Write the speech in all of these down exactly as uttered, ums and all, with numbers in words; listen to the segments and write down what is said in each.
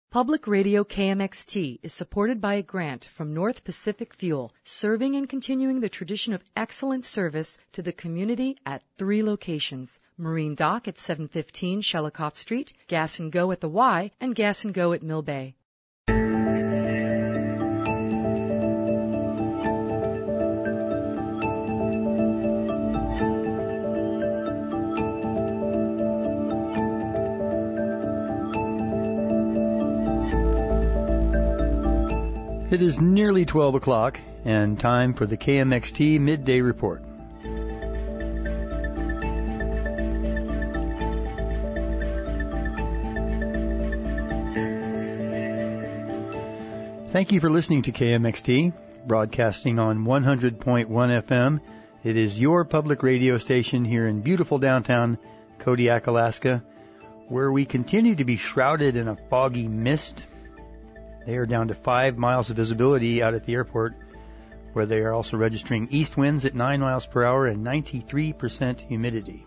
Public Radio K M X T is supported by a grant from North Pacific Fuel, serving and continuing the tradition of excellent service to the community at three locations: Marine Dock at seven fifteen Shelikoff Street, Gas and Go at the Y, and Gas and Go at Mill Bay. It is nearly twelve o'clock and time for the K M X T Midday Report. Thank you for listening to K M X T, broadcasting on one hundred point one F M. It is your public radio station here in beautiful downtown Kodiak, Alaska, where we continue to be shrouded in a foggy mist. They are down to five miles of visibility out at the airport, where they are also registering east winds at nine miles per hour and ninety-three percent humidity.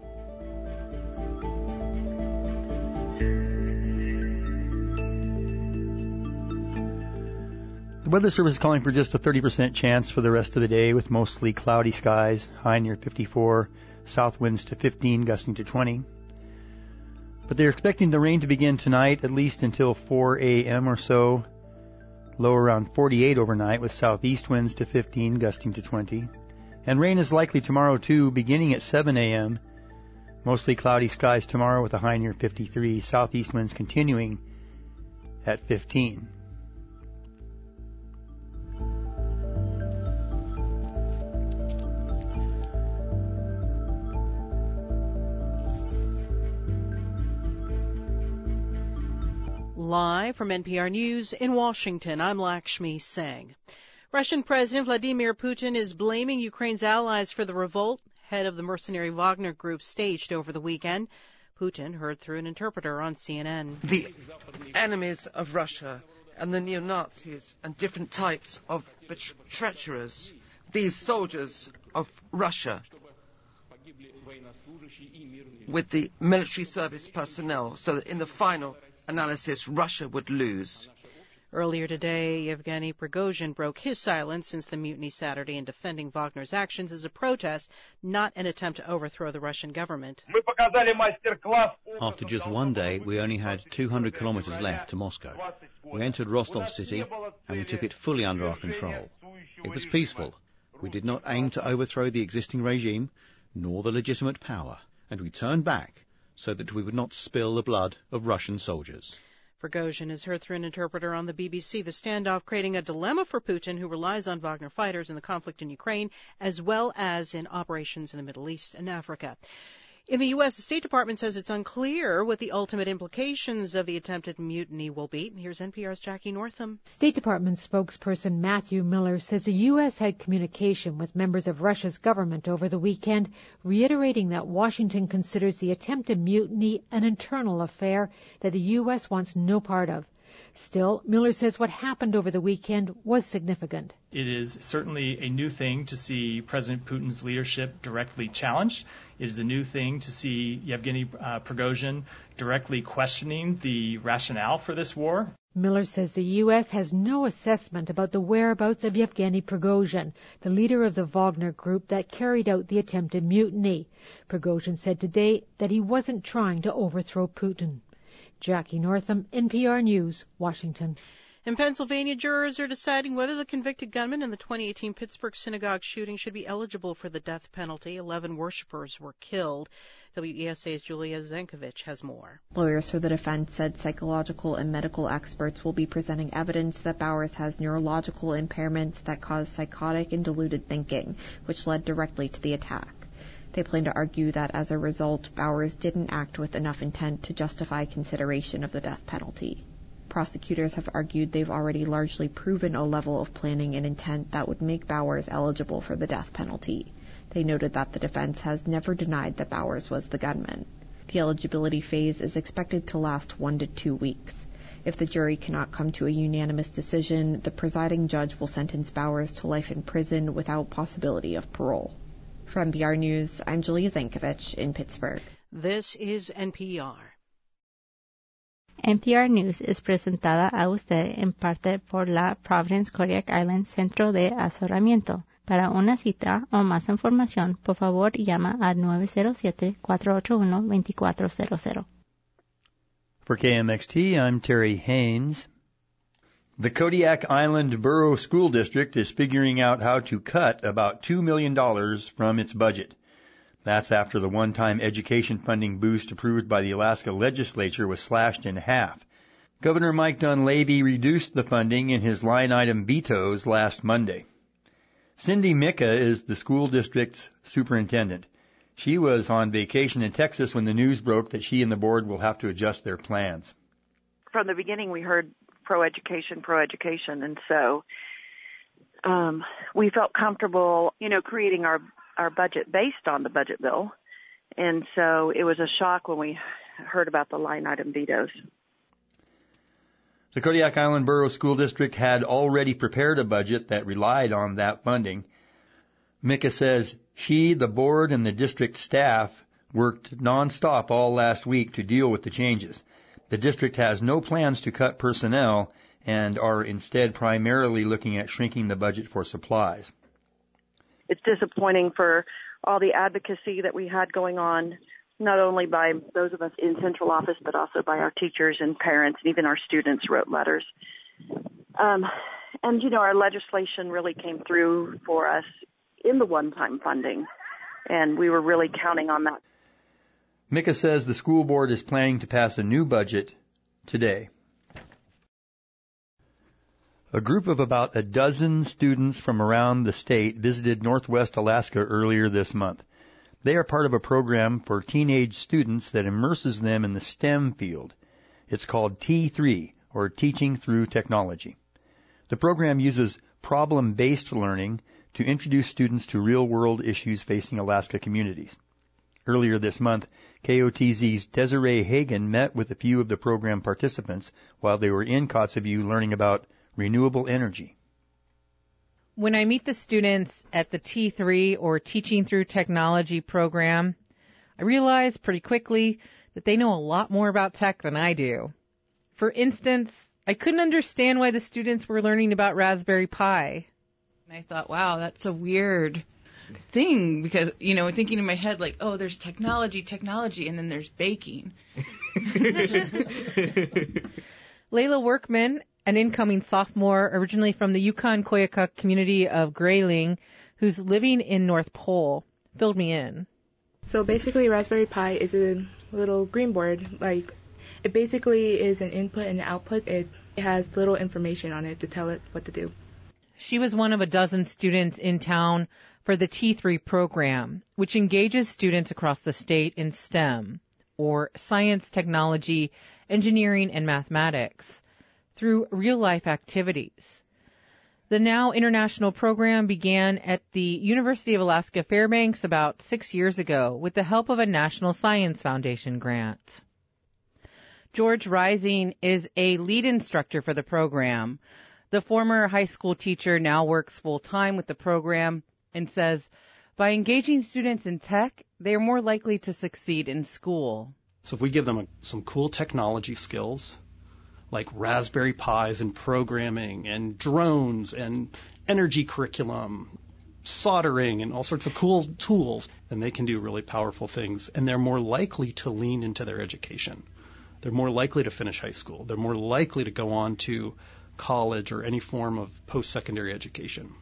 The Weather Service is calling for just a thirty percent chance for the rest of the day, with mostly cloudy skies, high near fifty-four, south winds to fifteen, gusting to twenty. But they're expecting the rain to begin tonight, at least until four a.m. or so. Low around forty-eight overnight, with southeast winds to fifteen, gusting to twenty. And rain is likely tomorrow, too, beginning at seven a.m. Mostly cloudy skies tomorrow with a high near fifty-three. Southeast winds continuing at fifteen. Live from N P R News in Washington, I'm Lakshmi Singh. Russian President Vladimir Putin is blaming Ukraine's allies for the revolt head of the mercenary Wagner Group staged over the weekend. Putin heard through an interpreter on C N N. The enemies of Russia and the neo-Nazis and different types of treacherers, these soldiers of Russia with the military service personnel, so that in the final analysis, Russia would lose. Earlier today, Yevgeny Prigozhin broke his silence since the mutiny Saturday in defending Wagner's actions as a protest, not an attempt to overthrow the Russian government. After just one day, we only had two hundred kilometers left to Moscow. We entered Rostov city and we took it fully under our control. It was peaceful. We did not aim to overthrow the existing regime, nor the legitimate power, and we turned back so that we would not spill the blood of Russian soldiers. Prigozhin is heard through an interpreter on the B B C. The standoff creating a dilemma for Putin, who relies on Wagner fighters in the conflict in Ukraine, as well as in operations in the Middle East and Africa. In the U S, the State Department says it's unclear what the ultimate implications of the attempted mutiny will be. Here's N P R's Jackie Northam. State Department spokesperson Matthew Miller says the U S had communication with members of Russia's government over the weekend, reiterating that Washington considers the attempted mutiny an internal affair that the U S wants no part of. Still, Miller says what happened over the weekend was significant. It is certainly a new thing to see President Putin's leadership directly challenged. It is a new thing to see Yevgeny uh, Prigozhin directly questioning the rationale for this war. Miller says the U S has no assessment about the whereabouts of Yevgeny Prigozhin, the leader of the Wagner Group that carried out the attempted mutiny. Prigozhin said today that he wasn't trying to overthrow Putin. Jackie Northam, N P R News, Washington. In Pennsylvania, jurors are deciding whether the convicted gunman in the twenty eighteen Pittsburgh synagogue shooting should be eligible for the death penalty. Eleven worshippers were killed. W E S A's Julia Zenkovich has more. Lawyers for the defense said psychological and medical experts will be presenting evidence that Bowers has neurological impairments that cause psychotic and deluded thinking, which led directly to the attack. They plan to argue that as a result, Bowers didn't act with enough intent to justify consideration of the death penalty. Prosecutors have argued they've already largely proven a level of planning and intent that would make Bowers eligible for the death penalty. They noted that the defense has never denied that Bowers was the gunman. The eligibility phase is expected to last one to two weeks. If the jury cannot come to a unanimous decision, the presiding judge will sentence Bowers to life in prison without possibility of parole. For N P R News, I'm Julia Zenkovich in Pittsburgh. This is N P R. N P R News es presentada a usted en parte por la Providence Kodiak Island Centro de Asesoramiento. Para una cita o más información, por favor, llama al nueve cero siete, cuatro ocho uno, dos cuatro cero cero. For K M X T, I'm Terry Haynes. The Kodiak Island Borough School District is figuring out how to cut about two million dollars from its budget. That's after the one-time education funding boost approved by the Alaska legislature was slashed in half. Governor Mike Dunleavy reduced the funding in his line item vetoes last Monday. Cindy Micka is the school district's superintendent. She was on vacation in Texas when the news broke that she and the board will have to adjust their plans. From the beginning, we heard pro-education, pro-education, and so um, we felt comfortable, you know, creating our our budget based on the budget bill. And so it was a shock when we heard about the line item vetoes. The Kodiak Island Borough School District had already prepared a budget that relied on that funding. Micka says she, the board, and the district staff worked nonstop all last week to deal with the changes. The district has no plans to cut personnel and are instead primarily looking at shrinking the budget for supplies. It's disappointing for all the advocacy that we had going on, not only by those of us in central office, but also by our teachers and parents, and even our students wrote letters. Um, and, you know, our legislation really came through for us in the one-time funding, and we were really counting on that. Micka says the school board is planning to pass a new budget today. A group of about a dozen students from around the state visited Northwest Alaska earlier this month. They are part of a program for teenage students that immerses them in the STEM field. It's called T three, or Teaching Through Technology. The program uses problem-based learning to introduce students to real-world issues facing Alaska communities. Earlier this month, K O T Z's Desiree Hagen met with a few of the program participants while they were in Kotzebue learning about renewable energy. When I meet the students at the T three, or Teaching Through Technology program, I realize pretty quickly that they know a lot more about tech than I do. For instance, I couldn't understand why the students were learning about Raspberry Pi. And I thought, wow, that's a weird thing, because, you know, thinking in my head, like, oh, there's technology, technology, and then there's baking. Layla Workman, an incoming sophomore originally from the Yukon Koyukuk community of Grayling, who's living in North Pole, filled me in. So basically, Raspberry Pi is a little green board. Like, it basically is an input and output. It has little information on it to tell it what to do. She was one of a dozen students in town for the T three program, which engages students across the state in STEM, or science, technology, engineering, and mathematics, through real-life activities. The now international program began at the University of Alaska Fairbanks about six years ago with the help of a National Science Foundation grant. George Rising is a lead instructor for the program. The former high school teacher now works full-time with the program and says, by engaging students in tech, they are more likely to succeed in school. So if we give them a, some cool technology skills, like Raspberry Pis and programming and drones and energy curriculum, soldering and all sorts of cool tools, then they can do really powerful things. And they're more likely to lean into their education. They're more likely to finish high school. They're more likely to go on to college or any form of post-secondary education.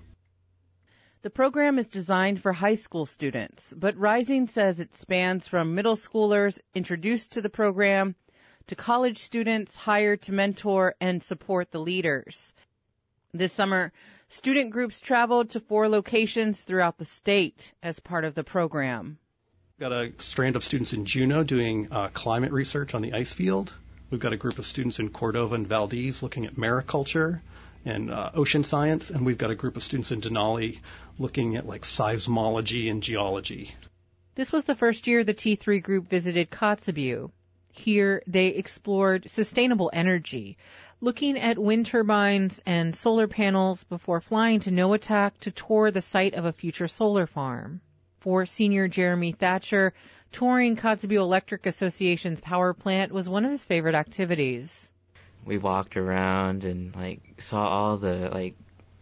The program is designed for high school students, but Rising says it spans from middle schoolers introduced to the program to college students hired to mentor and support the leaders. This summer, student groups traveled to four locations throughout the state as part of the program. We've got a strand of students in Juneau doing uh, climate research on the ice field. We've got a group of students in Cordova and Valdez looking at mariculture and uh, ocean science, and we've got a group of students in Denali looking at like seismology and geology. This was the first year the T three group visited Kotzebue. Here, they explored sustainable energy, looking at wind turbines and solar panels before flying to Noatak to tour the site of a future solar farm. For senior Jeremy Thatcher, touring Kotzebue Electric Association's power plant was one of his favorite activities. We walked around and like saw all the like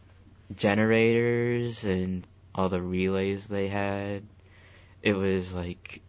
generators and all the relays they had. It was like,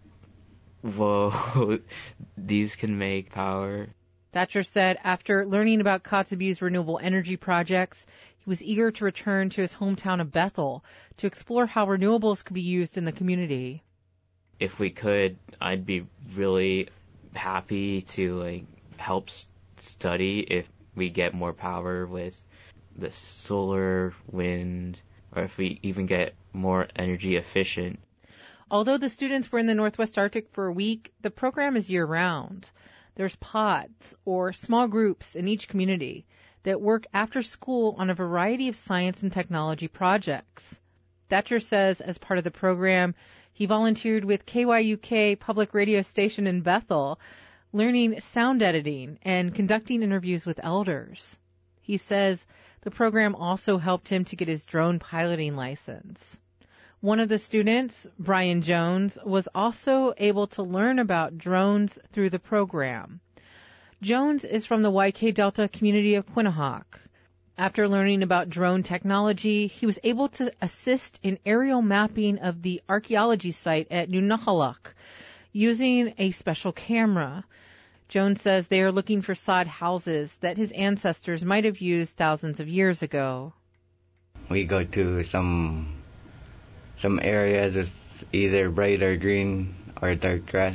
whoa, these can make power. Thatcher said after learning about Kotzebue's renewable energy projects, he was eager to return to his hometown of Bethel to explore how renewables could be used in the community. If we could, I'd be really happy to like help study if we get more power with the solar, wind, or if we even get more energy efficient. Although the students were in the Northwest Arctic for a week, the program is year-round. There's pods, or small groups in each community, that work after school on a variety of science and technology projects. Thatcher says as part of the program, he volunteered with K Y U K public radio station in Bethel, learning sound editing and conducting interviews with elders. He says the program also helped him to get his drone piloting license. One of the students, Brian Jones, was also able to learn about drones through the program. Jones is from the Y K Delta community of Quinnahock. After learning about drone technology, he was able to assist in aerial mapping of the archaeology site at Nunnahalak using a special camera. Jones says they are looking for sod houses that his ancestors might have used thousands of years ago. We go to some some areas with either bright or green or dark grass.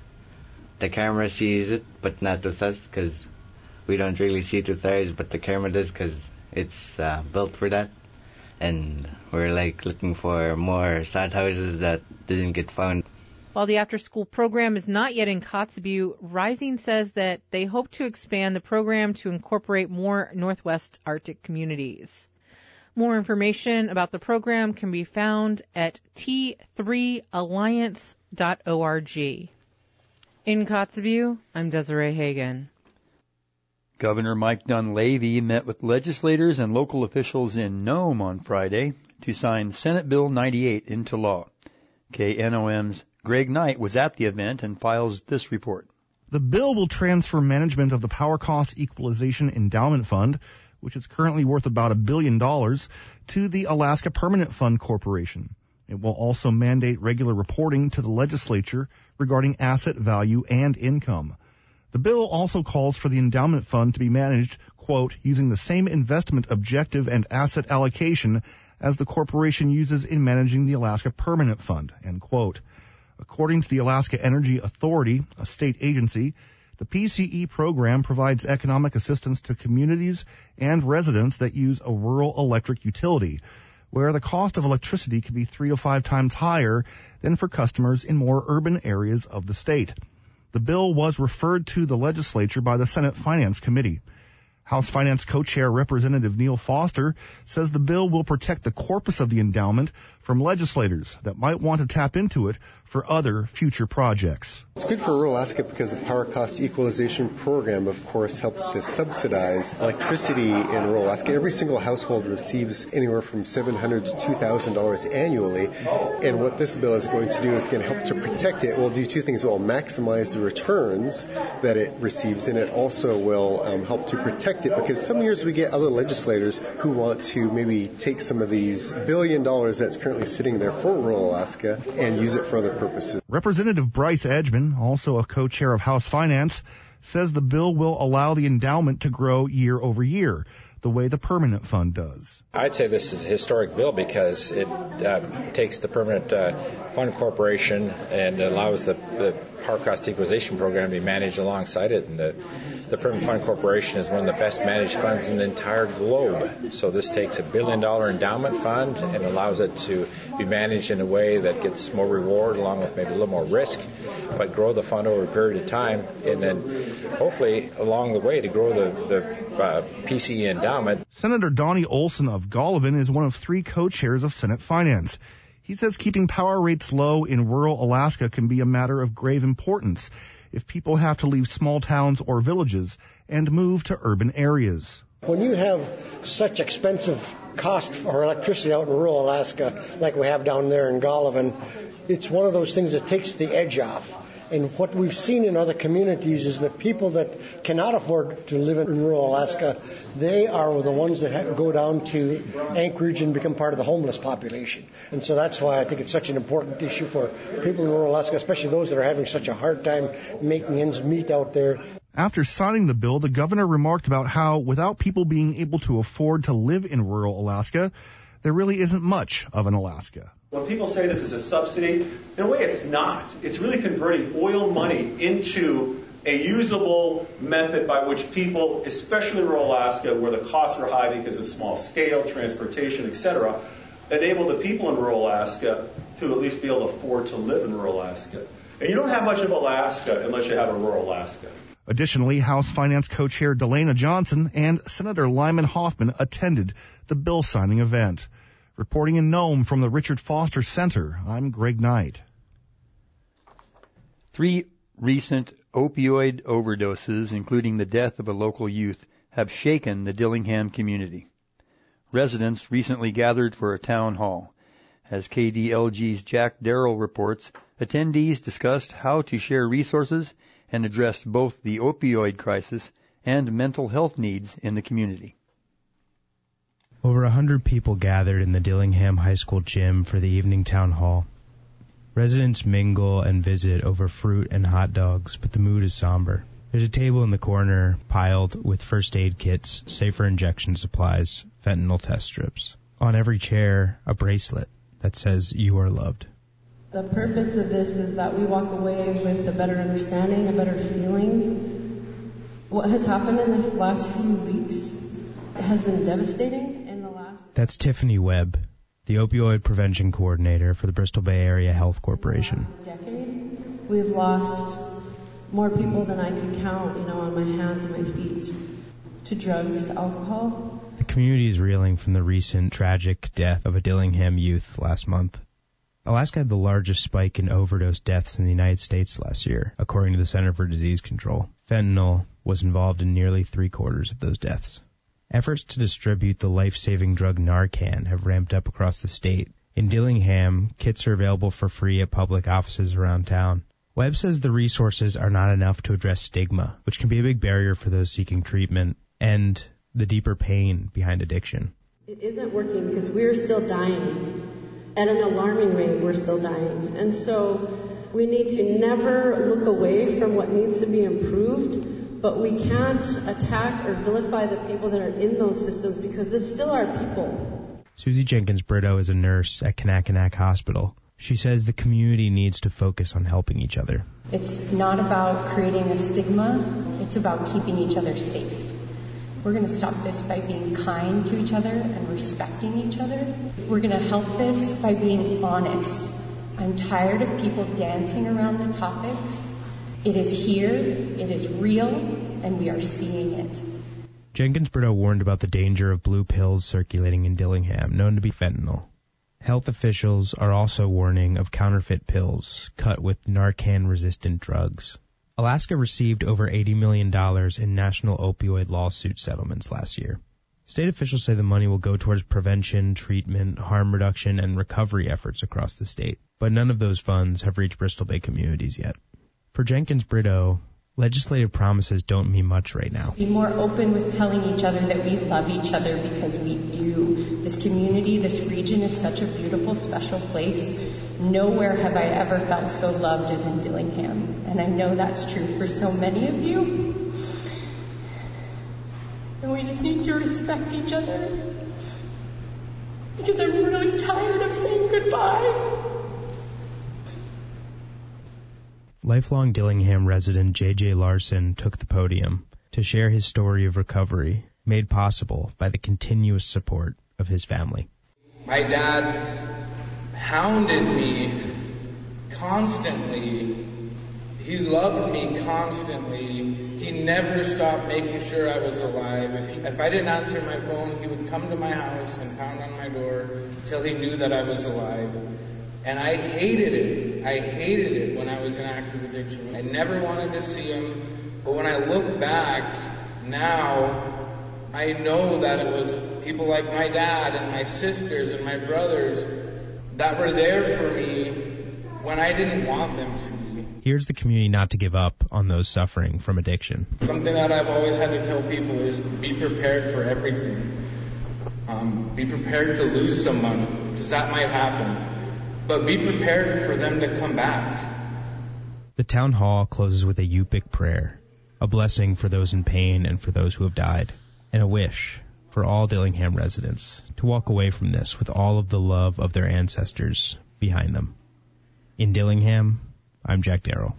The camera sees it, but not with us, because we don't really see it with ours, but the camera does, because it's uh, built for that. And we're like looking for more sod houses that didn't get found. While the after-school program is not yet in Kotzebue, Rising says that they hope to expand the program to incorporate more Northwest Arctic communities. More information about the program can be found at T three alliance dot org. In Kotzebue, I'm Desiree Hagen. Governor Mike Dunleavy met with legislators and local officials in Nome on Friday to sign Senate Bill ninety-eight into law. K N O M's Greg Knight was at the event and files this report. The bill will transfer management of the Power Cost Equalization Endowment Fund, which is currently worth about a billion dollars, to the Alaska Permanent Fund Corporation. It will also mandate regular reporting to the legislature regarding asset value and income. The bill also calls for the endowment fund to be managed, quote, using the same investment objective and asset allocation as the corporation uses in managing the Alaska Permanent Fund, end quote. According to the Alaska Energy Authority, a state agency, the P C E program provides economic assistance to communities and residents that use a rural electric utility, where the cost of electricity can be three to five times higher than for customers in more urban areas of the state. The bill was referred to the legislature by the Senate Finance Committee. House Finance Co-Chair Representative Neil Foster says the bill will protect the corpus of the endowment from legislators that might want to tap into it for other future projects. It's good for rural Alaska because the Power Cost Equalization Program, of course, helps to subsidize electricity in rural Alaska. Every single household receives anywhere from seven hundred dollars to two thousand dollars annually, and what this bill is going to do is going to help to protect it. It will do two things. It will maximize the returns that it receives, and it also will um, help to protect it, because some years we get other legislators who want to maybe take some of these billion dollars that's currently sitting there for rural Alaska and use it for other purposes. Representative Bryce Edgman, also a co-chair of House Finance, says the bill will allow the endowment to grow year over year, the way the permanent fund does. I'd say this is a historic bill because it uh, takes the Permanent uh, Fund Corporation and allows the, the Power Cost Equalization Program to be managed alongside it. And the, the Permanent Fund Corporation is one of the best managed funds in the entire globe. So this takes a billion dollar endowment fund and allows it to be managed in a way that gets more reward along with maybe a little more risk, but grow the fund over a period of time, and then hopefully along the way to grow the, the uh, P C E endowment. Senator Donnie Olson of Golovin is one of three co-chairs of Senate Finance. He says keeping power rates low in rural Alaska can be a matter of grave importance if people have to leave small towns or villages and move to urban areas. When you have such expensive cost for electricity out in rural Alaska like we have down there in Golovin, it's one of those things that takes the edge off. And what we've seen in other communities is that people that cannot afford to live in rural Alaska, they are the ones that have, go down to Anchorage and become part of the homeless population. And so that's why I think it's such an important issue for people in rural Alaska, especially those that are having such a hard time making ends meet out there. After signing the bill, the governor remarked about how, without people being able to afford to live in rural Alaska, there really isn't much of an Alaska. When people say this is a subsidy, in a way it's not. It's really converting oil money into a usable method by which people, especially in rural Alaska, where the costs are high because of small scale, transportation, et cetera, enable the people in rural Alaska to at least be able to afford to live in rural Alaska. And you don't have much of Alaska unless you have a rural Alaska. Additionally, House Finance Co-Chair Delana Johnson and Senator Lyman Hoffman attended the bill signing event. Reporting in Nome from the Richard Foster Center, I'm Greg Knight. Three recent opioid overdoses, including the death of a local youth, have shaken the Dillingham community. Residents recently gathered for a town hall. As K D L G's Jack Darrell reports, attendees discussed how to share resources and address both the opioid crisis and mental health needs in the community. Over a hundred people gathered in the Dillingham High School gym for the evening town hall. Residents mingle and visit over fruit and hot dogs, but the mood is somber. There's a table in the corner piled with first aid kits, safer injection supplies, fentanyl test strips. On every chair, a bracelet that says you are loved. The purpose of this is that we walk away with a better understanding, a better feeling. What has happened in the last few weeks has been devastating. That's Tiffany Webb, the opioid prevention coordinator for the Bristol Bay Area Health Corporation. Decade, we've lost more people than I could count, you know, on my hands and my feet, to drugs, to alcohol. The community is reeling from the recent tragic death of a Dillingham youth last month. Alaska had the largest spike in overdose deaths in the United States last year, according to the Center for Disease Control. Fentanyl was involved in nearly three-quarters of those deaths. Efforts to distribute the life-saving drug Narcan have ramped up across the state. In Dillingham, kits are available for free at public offices around town. Webb says the resources are not enough to address stigma, which can be a big barrier for those seeking treatment, and the deeper pain behind addiction. It isn't working because we're still dying. At an alarming rate, we're still dying. And so we need to never look away from what needs to be improved. But we can't attack or vilify the people that are in those systems because it's still our people. Susie Jenkins-Brito is a nurse at Kanakanak Hospital. She says the community needs to focus on helping each other. It's not about creating a stigma. It's about keeping each other safe. We're going to stop this by being kind to each other and respecting each other. We're going to help this by being honest. I'm tired of people dancing around the topics. It is here, it is real, and we are seeing it. Jenkins-Brito warned about the danger of blue pills circulating in Dillingham, known to be fentanyl. Health officials are also warning of counterfeit pills cut with Narcan-resistant drugs. Alaska received over eighty million dollars in national opioid lawsuit settlements last year. State officials say the money will go towards prevention, treatment, harm reduction, and recovery efforts across the state. But none of those funds have reached Bristol Bay communities yet. For Jenkins-Brito, legislative promises don't mean much right now. Be more open with telling each other that we love each other because we do. This community, this region is such a beautiful, special place. Nowhere have I ever felt so loved as in Dillingham. And I know that's true for so many of you. And we just need to respect each other. Because I'm really tired of saying goodbye. Lifelong Dillingham resident J J Larson took the podium to share his story of recovery, made possible by the continuous support of his family. My dad hounded me constantly. He loved me constantly. He never stopped making sure I was alive. If, he, if I didn't answer my phone, he would come to my house and pound on my door till he knew that I was alive. And I hated it. I hated it when I was in active addiction. I never wanted to see him. But when I look back now, I know that it was people like my dad and my sisters and my brothers that were there for me when I didn't want them to be. Here's the community not to give up on those suffering from addiction. Something that I've always had to tell people is be prepared for everything. Um, be prepared to lose someone, because that might happen. But be prepared for them to come back. The town hall closes with a Yupik prayer, a blessing for those in pain and for those who have died, and a wish for all Dillingham residents to walk away from this with all of the love of their ancestors behind them. In Dillingham, I'm Jack Darrow.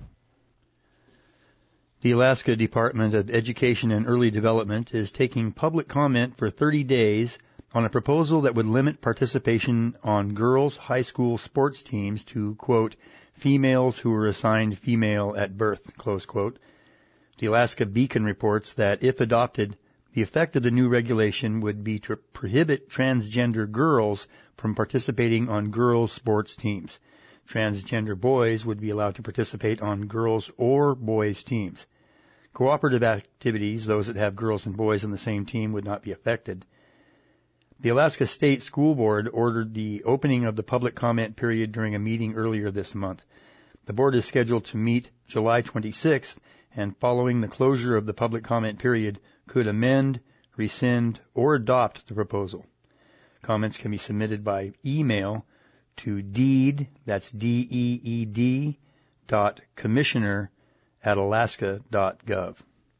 The Alaska Department of Education and Early Development is taking public comment for thirty days on a proposal that would limit participation on girls' high school sports teams to, quote, females who were assigned female at birth, close quote. The Alaska Beacon reports that if adopted, the effect of the new regulation would be to prohibit transgender girls from participating on girls' sports teams. Transgender boys would be allowed to participate on girls' or boys' teams. Cooperative activities, those that have girls and boys on the same team, would not be affected. The Alaska State School Board ordered the opening of the public comment period during a meeting earlier this month. The board is scheduled to meet July twenty-sixth, and following the closure of the public comment period, could amend, rescind, or adopt the proposal. Comments can be submitted by email to deed, that's D E E D, dot commissioner at alaska dot gov.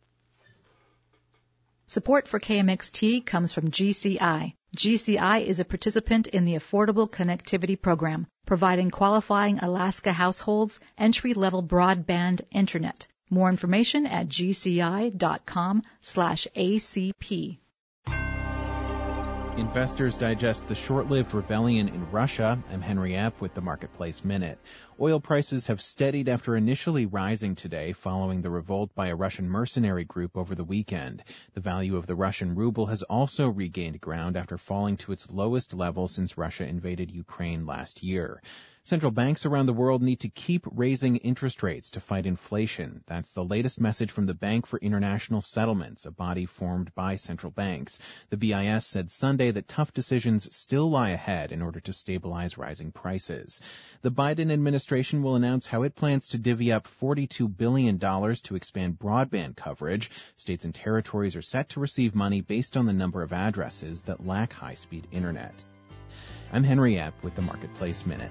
Support for K M X T comes from G C I. G C I is a participant in the Affordable Connectivity Program, providing qualifying Alaska households entry-level broadband internet. More information at gci.com slash ACP. Investors digest the short-lived rebellion in Russia. I'm Henry Epp with the Marketplace Minute. Oil prices have steadied after initially rising today following the revolt by a Russian mercenary group over the weekend. The value of the Russian ruble has also regained ground after falling to its lowest level since Russia invaded Ukraine last year. Central banks around the world need to keep raising interest rates to fight inflation. That's the latest message from the Bank for International Settlements, a body formed by central banks. The B I S said Sunday that tough decisions still lie ahead in order to stabilize rising prices. The Biden administration will announce how it plans to divvy up forty-two billion dollars to expand broadband coverage. States and territories are set to receive money based on the number of addresses that lack high-speed internet. I'm Henry Epp with the Marketplace Minute.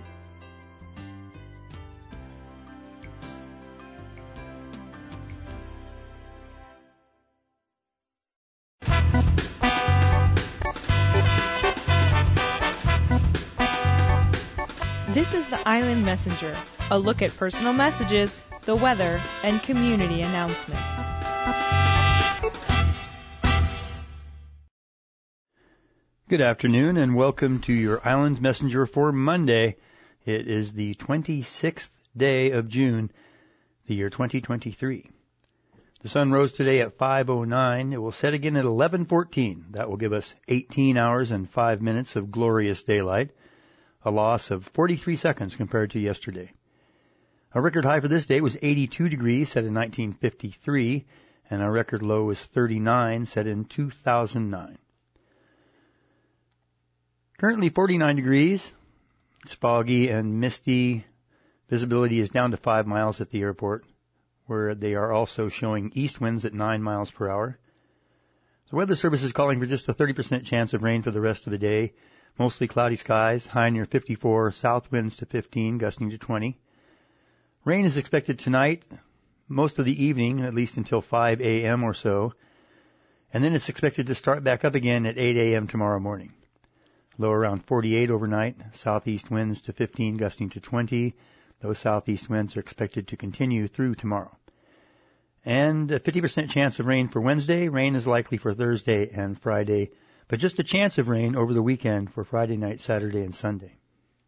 This is the Island Messenger, a look at personal messages, the weather, and community announcements. Good afternoon and welcome to your Island Messenger for Monday. It is the twenty-sixth day of June, the year twenty twenty-three. The sun rose today at five oh nine. It will set again at eleven fourteen. That will give us eighteen hours and five minutes of glorious daylight, a loss of forty-three seconds compared to yesterday. Our record high for this day was eighty-two degrees, set in nineteen fifty-three, and our record low was thirty-nine, set in two thousand nine. Currently forty-nine degrees. It's foggy and misty. Visibility is down to five miles at the airport, where they are also showing east winds at nine miles per hour. The Weather Service is calling for just a thirty percent chance of rain for the rest of the day. Mostly cloudy skies, high near fifty-four, south winds to fifteen, gusting to twenty. Rain is expected tonight, most of the evening, at least until five a.m. or so. And then it's expected to start back up again at eight a.m. tomorrow morning. Low around forty-eight overnight, southeast winds to fifteen, gusting to twenty. Those southeast winds are expected to continue through tomorrow. And a fifty percent chance of rain for Wednesday. Rain is likely for Thursday and Friday, but just a chance of rain over the weekend for Friday night, Saturday, and Sunday.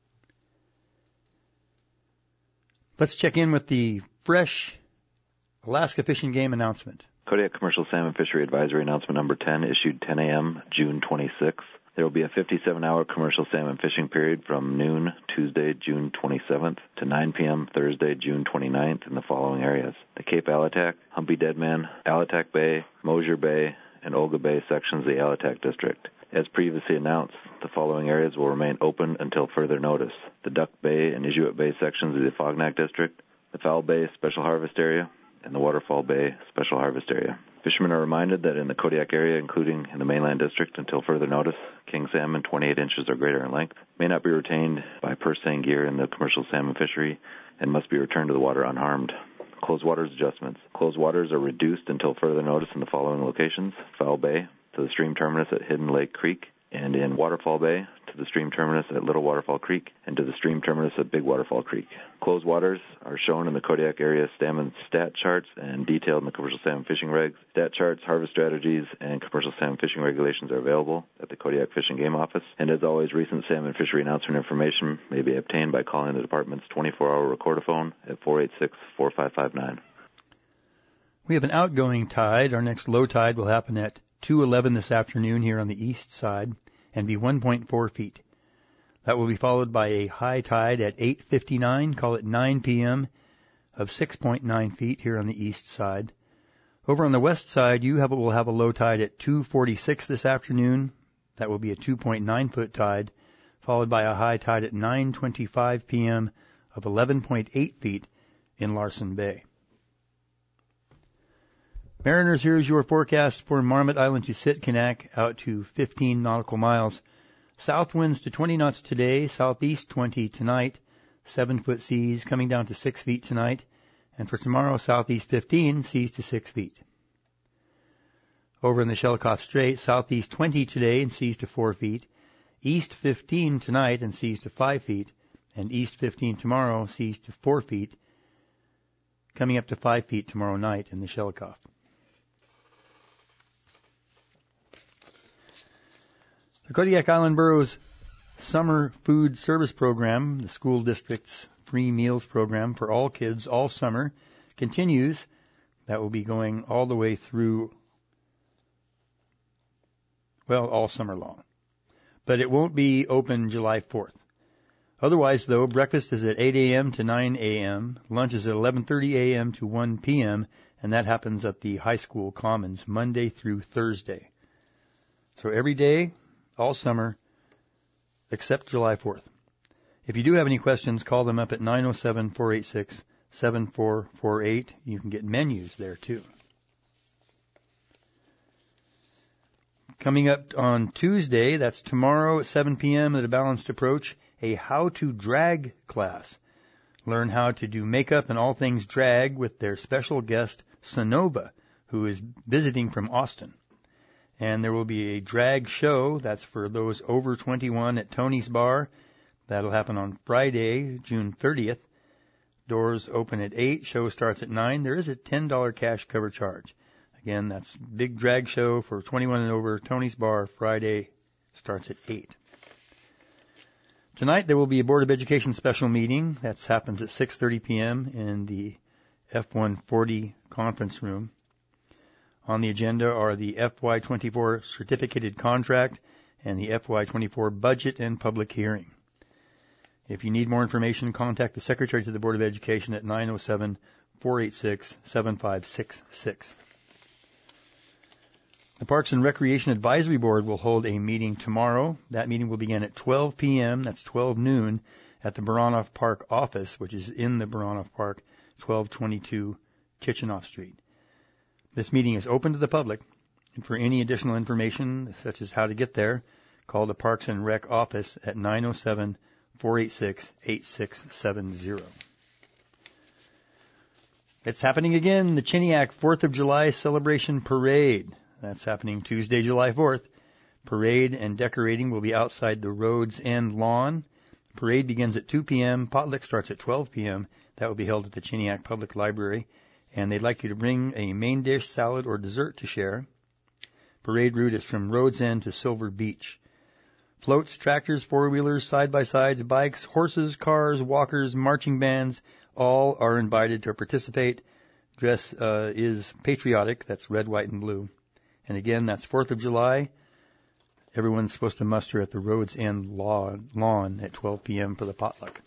Let's check in with the fresh Alaska Fishing Game announcement. Kodiak Commercial Salmon Fishery Advisory Announcement Number ten, issued ten a.m., June twenty-sixth. There will be a fifty-seven hour commercial salmon fishing period from noon Tuesday, June twenty-seventh to nine p.m. Thursday, June twenty-ninth in the following areas: the Cape Alatac, Humpy Deadman, Alatac Bay, Mosier Bay, and Olga Bay sections of the Alatac District. As previously announced, the following areas will remain open until further notice: the Duck Bay and Inuit Bay sections of the Fognak District, the Foul Bay Special Harvest Area, and the Waterfall Bay Special Harvest Area. Fishermen are reminded that in the Kodiak area, including in the mainland district, until further notice, king salmon twenty-eight inches or greater in length may not be retained by purse seine gear in the commercial salmon fishery and must be returned to the water unharmed. Closed waters adjustments. Closed waters are reduced until further notice in the following locations: Foul Bay to the stream terminus at Hidden Lake Creek, and in Waterfall Bay to the stream terminus at Little Waterfall Creek, and to the stream terminus at Big Waterfall Creek. Closed waters are shown in the Kodiak area salmon stat charts and detailed in the commercial salmon fishing regs. Stat charts, harvest strategies, and commercial salmon fishing regulations are available at the Kodiak Fish and Game Office. And as always, recent salmon fishery announcement information may be obtained by calling the department's twenty-four hour recordaphone at four eight six, four five five nine. We have an outgoing tide. Our next low tide will happen at two eleven this afternoon here on the east side and be one point four feet. That will be followed by a high tide at eight fifty-nine, call it nine p.m., of six point nine feet here on the east side. Over on the west side, you have, will have a low tide at two forty-six this afternoon. That will be a two point nine foot tide, followed by a high tide at nine twenty-five p.m. of eleven point eight feet in Larsen Bay. Mariners, here is your forecast for Marmot Island to Sitkinak out to fifteen nautical miles. South winds to twenty knots today, southeast twenty tonight, seven foot seas coming down to six feet tonight, and for tomorrow, southeast fifteen, seas to six feet. Over in the Shelikof Strait, southeast twenty today and seas to four feet, east fifteen tonight and seas to five feet, and east fifteen tomorrow, seas to four feet, coming up to five feet tomorrow night in the Shelikof. The Kodiak Island Borough's Summer Food Service Program, the school district's free meals program for all kids all summer, continues. That will be going all the way through, well, all summer long. But it won't be open July fourth. Otherwise, though, breakfast is at eight a.m. to nine a.m., lunch is at eleven thirty a.m. to one p.m., and that happens at the high school commons Monday through Thursday. So every day, all summer, except July fourth. If you do have any questions, call them up at nine oh seven, four eight six, seven four four eight. You can get menus there, too. Coming up on Tuesday, that's tomorrow at seven p.m. at a Balanced Approach, a How to Drag class. Learn how to do makeup and all things drag with their special guest, Sonova, who is visiting from Austin. And there will be a drag show, that's for those over twenty-one at Tony's Bar. That'll happen on Friday, June thirtieth. Doors open at eight, show starts at nine. There is a ten dollars cash cover charge. Again, that's big drag show for twenty-one and over, Tony's Bar, Friday, starts at eight. Tonight there will be a Board of Education special meeting. That happens at six thirty p.m. in the F one forty conference room. On the agenda are the F Y twenty-four certificated contract and the F Y twenty-four budget and public hearing. If you need more information, contact the Secretary to the Board of Education at nine oh seven, four eight six, seven five six six. The Parks and Recreation Advisory Board will hold a meeting tomorrow. That meeting will begin at twelve p.m., that's twelve noon, at the Baranoff Park office, which is in the Baranoff Park, twelve twenty-two Kitchenoff Street. This meeting is open to the public, and for any additional information, such as how to get there, call the Parks and Rec office at nine oh seven, four eight six, eight six seven zero. It's happening again, the Chiniak fourth of July Celebration Parade. That's happening Tuesday, July fourth. Parade and decorating will be outside the Rhodes End lawn. Parade begins at two p.m. Potluck starts at twelve p.m. That will be held at the Chiniak Public Library. And they'd like you to bring a main dish, salad, or dessert to share. Parade route is from Rhodes End to Silver Beach. Floats, tractors, four-wheelers, side-by-sides, bikes, horses, cars, walkers, marching bands, all are invited to participate. Dress uh, is patriotic. That's red, white, and blue. And again, that's fourth of July. Everyone's supposed to muster at the Rhodes End lawn at twelve p.m. for the potluck.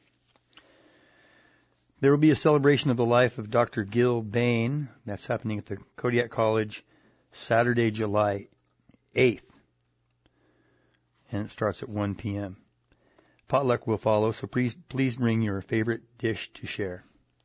There will be a celebration of the life of Doctor Gil Bain. That's happening at the Kodiak College Saturday, July eighth. and it starts at one p.m. Potluck will follow, so please, please bring your favorite dish to share.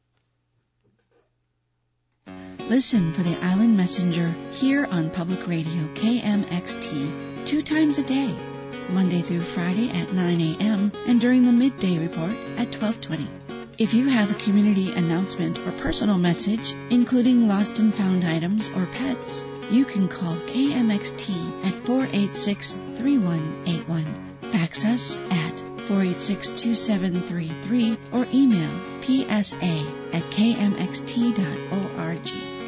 Listen for the Island Messenger here on Public Radio K M X T two times a day, Monday through Friday at nine a.m. and during the midday report at twelve twenty. If you have a community announcement or personal message, including lost and found items or pets, you can call K M X T at four eight six, three one eight one. Fax us at four eight six, two seven three three or email p s a at k m x t dot org.